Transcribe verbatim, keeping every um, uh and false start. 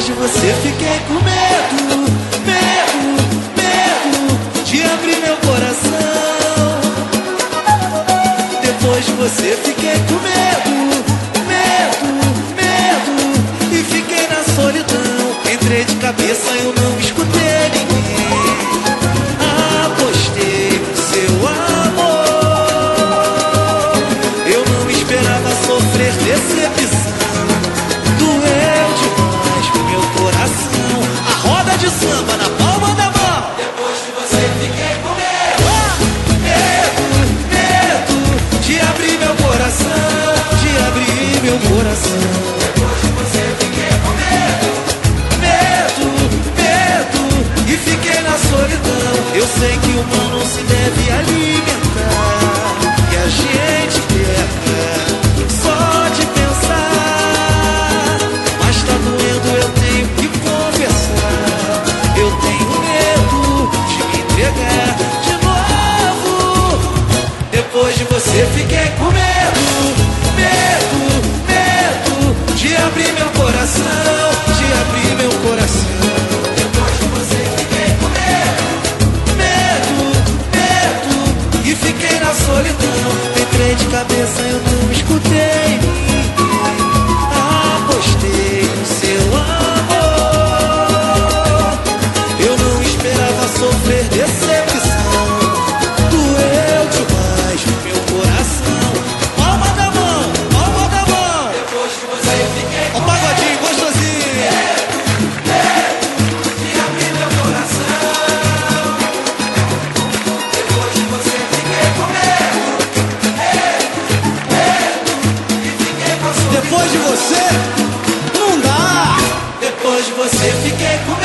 Depois de você fiquei com medo, medo, medo de abrir meu coração. Depois de você fiquei com medo, medo, medo e fiquei na solidão. Entrei de cabeça, eu não escutei ninguém. Apostei no seu amor. Eu não esperava sofrer decepção. Doeu demais pro meu coração. A roda de samba na palma da mão. Depois de você fiquei com medo, ah! Medo, medo de abrir meu coração, de abrir meu coração. Depois de você fiquei com medo, medo, medo e fiquei na solidão. Eu sei que o mal não se deve alimentar, que a gente peca só de pensar. Mas tá doendo, eu tenho que confessar. Eu tenho medo de me entregar de novo. Depois de você fiquei com medo, medo, medo de abrir meu coração, de abrir meu coração. Depois de você fiquei com medo, medo, medo e fiquei na solidão. Entrei de cabeça, eu não escutei ninguém. Apostei no seu amor. Eu não esperava sofrer decepção. Doeu demais no meu coração. Palma da mão, palma da mão. Depois que você fiquei com um pagodinho gostosinho. Medo de abrir meu coração. Depois de você fiquei com medo, medo, medo e fiquei com a solidão. Depois de você, não dá. Depois de você fiquei com medo.